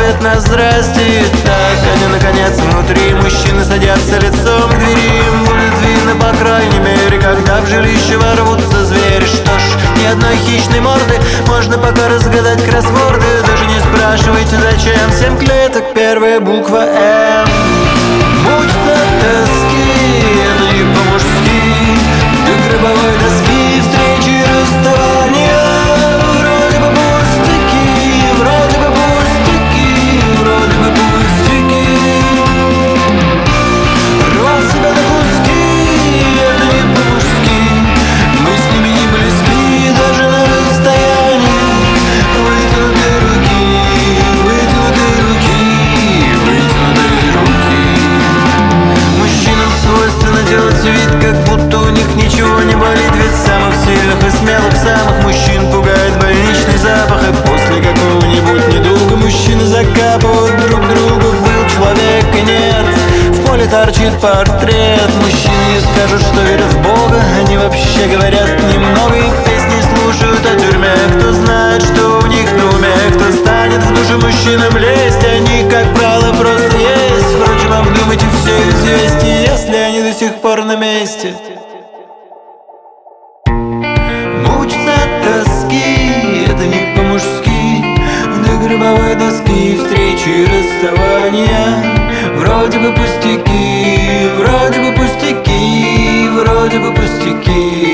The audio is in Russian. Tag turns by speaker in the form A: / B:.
A: ответ на здрасте. Так они наконец внутри, мужчины садятся лицом к двери. Будет видно, по крайней мере, когда в жилище ворвутся звери. Что ж, ни одной хищной морды, можно пока разгадать кроссворды. Даже не спрашивайте зачем, 7 клеток, первая буква М. Мучиться от тоски, это не по-мужски. До гробовой доски, встречи и расставания. Вроде бы пустяки, вроде бы пустяки, вроде бы пустяки. Рвать себя на куски, это не по-мужски. Мы с ними не близки, даже на расстоянии. Вытянутые руки, вытянутые руки, вытянутые руки. Мужчинам свойственно делать вид, как будто у них ничего не болит. Ведь самых сильных и смелых, самых мужчин пугает больничный запах. И после какого-нибудь недуга мужчины закапывают друг друга. Был человек и нет, в поле торчит портрет. Мужчины не скажут, что верят в Бога, они вообще говорят немного и песни слушают о тюрьме. Кто знает, что у них на уме, кто станет в душу мужчинам лезть. Они, как правило, просто есть. Впрочем, обдумайте все известия, если они до сих пор на месте. Мучиться от тоски, это не по-мужски. До гробовой доски, встречи и расставания. Вроде бы пустяки, вроде бы пустяки, вроде бы пустяки.